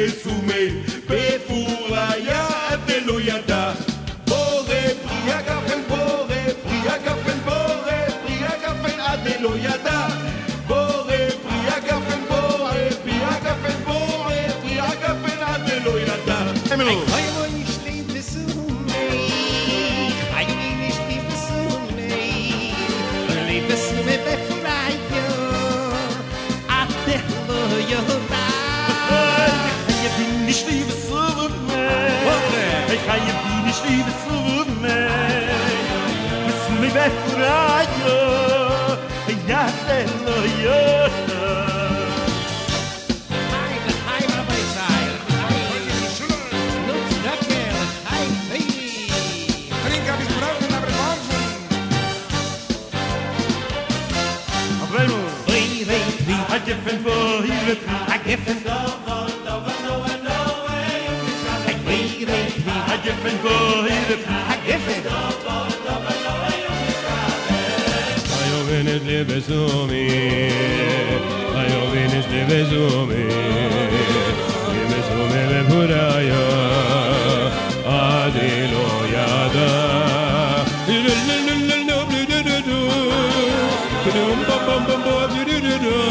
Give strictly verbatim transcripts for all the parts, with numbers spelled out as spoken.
בסומי בפוריה ולא ידע בורא פריה גפן בורא פריה גפן בורא פריה גפן עד ולא ידע בורא פריה גפן בורא פריה גפן בורא פריה גפן עד ולא ידע nicht liebe so mehr ich kann dir nicht liebe so mehr was mir befreit ja sello ja I different for here I different I different for here I different I oven es lebe so mi I oven es lebe so mi lebe so mi me puraya adilo yada bum bum bum bum do do do do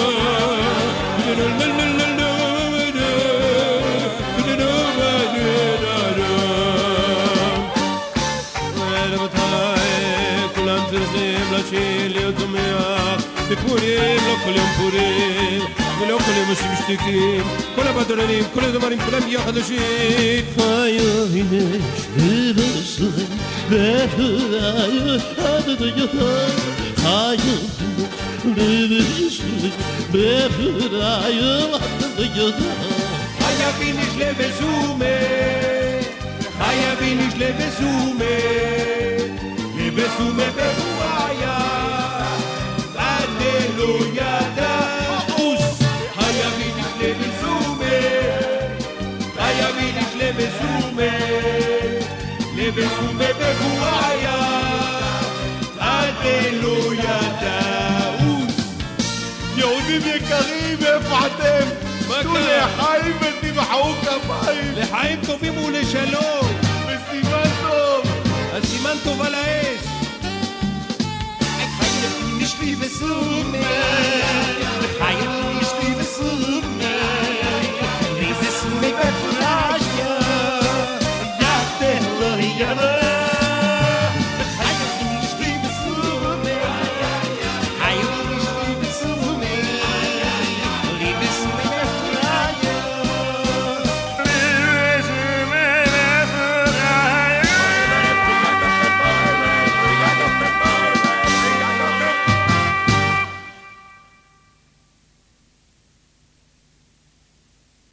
בפורים, לא כל יום פורים ולא כל יום אנשים משתיקים כל הבדרנים, כל הדברים, כולם יחד לשיר חייבים שבסורים בפוריה עד ידע חייבים שבסורים בפוריה עד ידע חייבים שבסומה חייבים שבסומה לבסומה בפוריה לא ידע אוס חייבים לבסומה חייבים לבסומה לבסומה בפוריה עד לא ידע אוס יהודים יקרים איפה אתם? תנו לחיים ותמחאו כפיים לחיים טובים